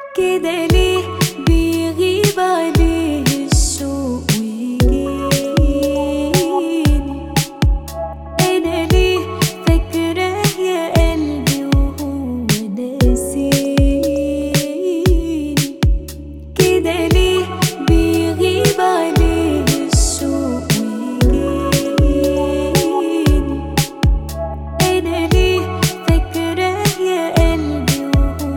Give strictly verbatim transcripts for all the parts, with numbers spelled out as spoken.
كده ليه بيغيب عليه الشوق ويجيني؟ أنا ليه فاكراه يا قلبي وهو ناسيني؟ كده ليه بيغيب عليه الشوق ويجيني؟ أنا ليه فاكراه يا قلبي وهو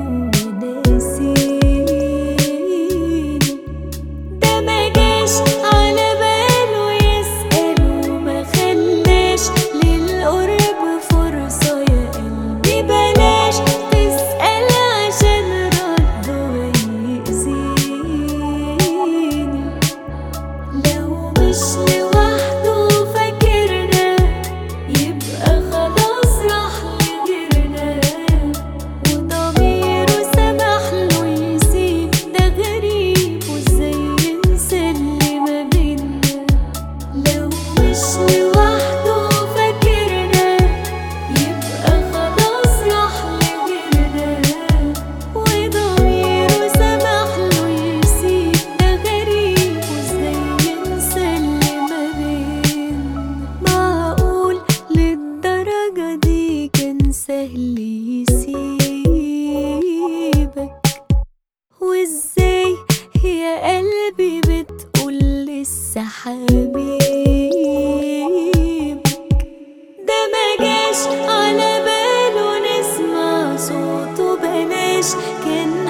ناسيني؟ ده مجاش على باله يسأل وما خلاش للقرب فرصة. يا قلبي بلاش تسأل عشان رده هيأذيني. لو مش لوحده فاكرنا يبقى خلاص راح لغيرنا، وضميره سمحله يسيب. ده غريب وازاي ينسى اللي ما بينا. لو مش لوحده فاكرنا يبقى خلاص راح لغيرنا، وضميره سمحله يسيب. ده غريب وازاي ينسى اللي ما بينا. معقول للدرجة دي كان سهل يسيبك؟ وازاي يا قلبي بتقول لسه حبيبك؟ ده مجاش على باله نسمع صوته، بلاش كان